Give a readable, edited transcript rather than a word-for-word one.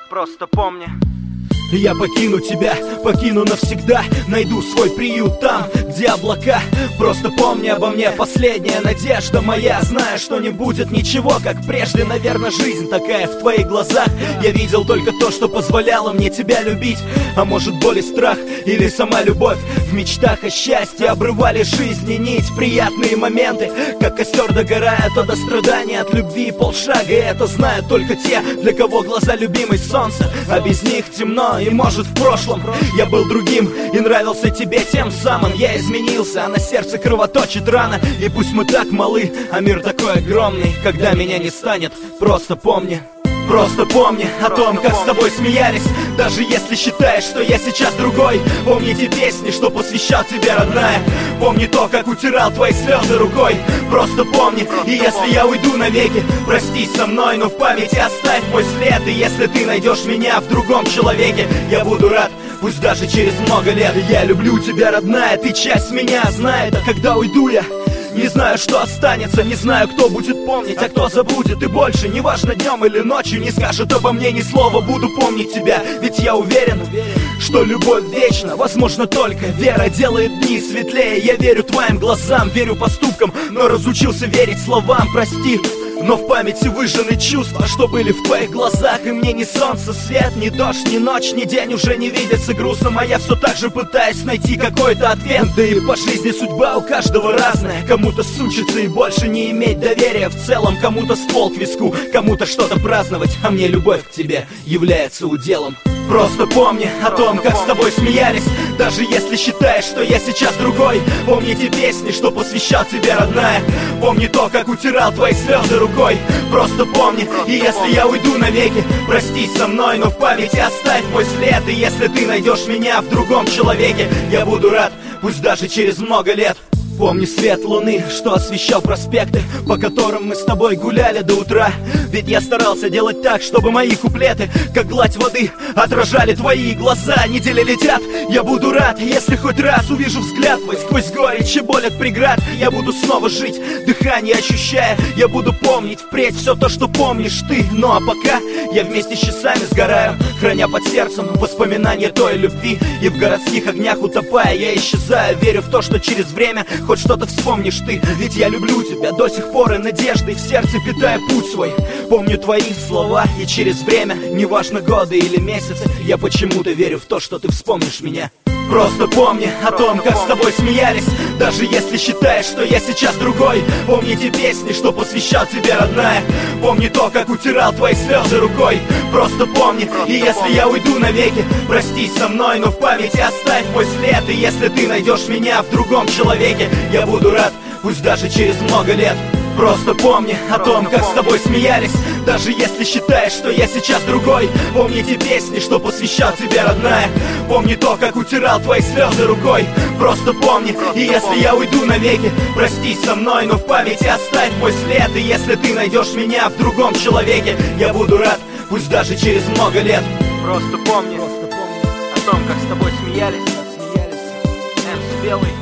Просто помни. Я покину тебя, покину навсегда. Найду свой приют там, где облака. Просто помни обо мне, последняя надежда моя. Зная, что не будет ничего, как прежде. Наверное, жизнь такая в твоих глазах. Я видел только то, что позволяло мне тебя любить. А может, боль и страх, или сама любовь. В мечтах о счастье обрывали жизни нить. Приятные моменты, как костер догорает от страдания, от любви полшага. И это знают только те, для кого глаза любимой солнца. А без них темно. И может в прошлом я был другим и нравился тебе тем самым. Я изменился, а на сердце кровоточит рана. И пусть мы так малы, а мир такой огромный. Когда меня не станет, просто помни. Просто помни о том, как с тобой смеялись. Даже если считаешь, что я сейчас другой. Помни те песни, что посвящал тебе, родная. Помни то, как утирал твои слезы рукой. Просто помни, и если я уйду навеки, простись со мной, но в памяти оставь мой след. И если ты найдешь меня в другом человеке, я буду рад, пусть даже через много лет. Я люблю тебя, родная, ты часть меня знает. А когда уйду я, не знаю, что останется, не знаю, кто будет помнить, а кто забудет. И больше, неважно днем или ночью, не скажет обо мне ни слова. Буду помнить тебя, ведь я уверен, что любовь вечна. Возможно, только вера делает дни светлее. Я верю твоим глазам, верю поступкам, но разучился верить словам. Прости, но в памяти выжжены чувства, что были в твоих глазах. И мне ни солнце, свет, ни дождь, ни ночь, ни день уже не видится грустным. А я все так же пытаюсь найти какой-то ответ. Да и по жизни судьба у каждого разная. Кому-то сучиться и больше не иметь доверия в целом. Кому-то ствол к виску, кому-то что-то праздновать. А мне любовь к тебе является уделом. Просто помни о том, как с тобой смеялись. Даже если считаешь, что я сейчас другой. Помни те песни, что посвящал тебе, родная. Помни то, как утирал твои слезы рукой. Просто помни, и если я уйду навеки, простись со мной, но в памяти оставь мой след. И если ты найдешь меня в другом человеке, я буду рад, пусть даже через много лет. Помни свет луны, что освещал проспекты, по которым мы с тобой гуляли до утра. Ведь я старался делать так, чтобы мои куплеты, как гладь воды, отражали твои глаза. Недели летят, я буду рад, если хоть раз увижу взгляд твой сквозь горечь и боль от преград. Я буду снова жить, дыхание ощущая. Я буду помнить впредь все то, что помнишь ты. Ну а пока я вместе с часами сгораю, храня под сердцем воспоминания той любви. И в городских огнях утопая, я исчезаю. Верю в то, что через время хоть что-то вспомнишь ты. Ведь я люблю тебя до сих пор, и надеждой в сердце питая путь свой. Помню твои слова, и через время, неважно годы или месяцы, я почему-то верю в то, что ты вспомнишь меня. Просто помни о том, как с тобой смеялись. Даже если считаешь, что я сейчас другой. Помни те песни, что посвящал тебе, родная. Помни то, как утирал твои слезы рукой. Просто помни, и если я уйду навеки, простись со мной, но в памяти оставь мой след. И если ты найдешь меня в другом человеке, я буду рад, пусть даже через много лет. Просто помни о том, как с тобой смеялись. Даже если считаешь, что я сейчас другой. Помни те песни, что посвящал тебе, родная. Помни то, как утирал твои слезы рукой. Просто помни, и если я уйду навеки, простись со мной, но в памяти оставь мой след. И если ты найдешь меня в другом человеке, я буду рад, пусть даже через много лет. Просто помни о том, как с тобой смеялись. Эмс Белый.